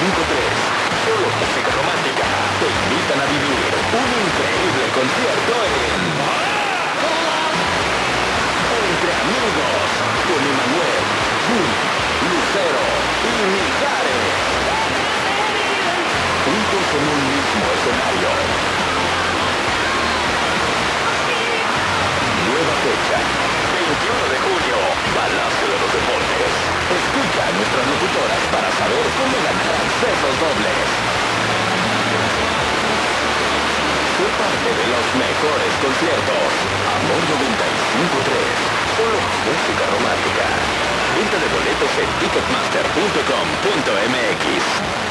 Solo música romántica te invitan a vivir un increíble concierto Entre Amigos con Emanuel, Juli, Lucero y Mijares. Juntos en un mismo escenario. Nueva fecha, 21 de junio, Palacio de los Deportes. Escucha a nuestras locutoras para saber cómo ganar accesos dobles. Sé parte de los mejores conciertos. Amor 95.3. Solo música romántica. Venta de boletos en ticketmaster.com.mx.